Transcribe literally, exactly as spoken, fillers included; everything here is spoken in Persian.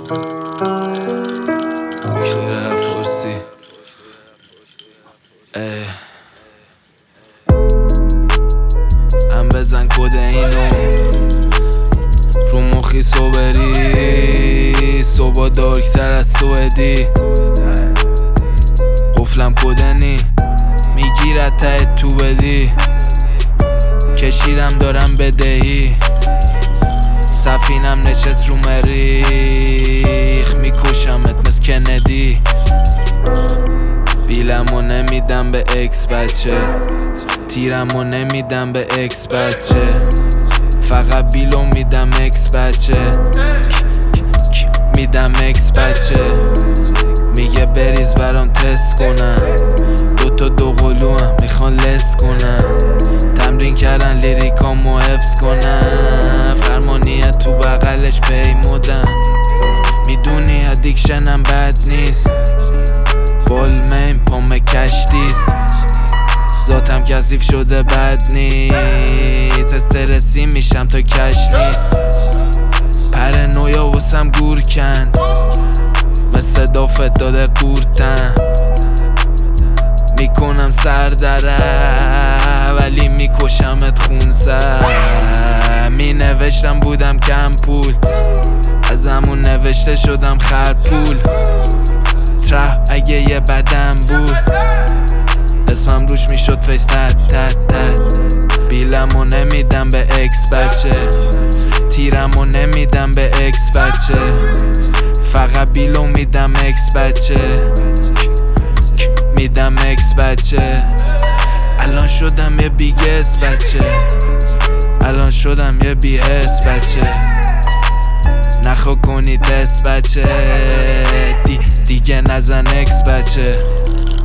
کلیره فارسی هم بزن کد اینو رو مخی صبری صبح دارکتر از سوئدی قفلم کدنی میگیرد ته تو بدی کشیدم دارم بدهی سفینم نشست رو مریخ میکشمت مثل کندی بیلمو نمیدم به اکس بچه تیرمو نمیدم به اکس بچه فقط بیلو میدم اکس بچه میدم اکس بچه میگه بریز برام تست کنم دوتا دو قلو هم میخوان لس کنم تمرین کردن لیریکامو حفظ کنم فرمانیت تو بغلش پیمودم میدونی ادیکشنم بد نیست بالمین پام کشتیست ذاتم کثیف شده بد نیست استرسی میشم تا کش نیست پرنویا واسم گور کن مثل دافت داده قورتم میکنم سر دره ولی میکشمت خون سر می نوشتم بودم کم پول از همون نوشته شدم خرپول تره اگه یه بدم بود اسمم روش میشد فیس تت تت تت بیلمو نمیدم به اکس بچه تیرمو نمیدم به اکس بچه فقط بیلو میدم اکس بچه میدم اکس بچه الان شدم یه بیگس بچه الان شدم یه بی حس بچه نخوا کنی تست بچه دی دیگه نزن اکس بچه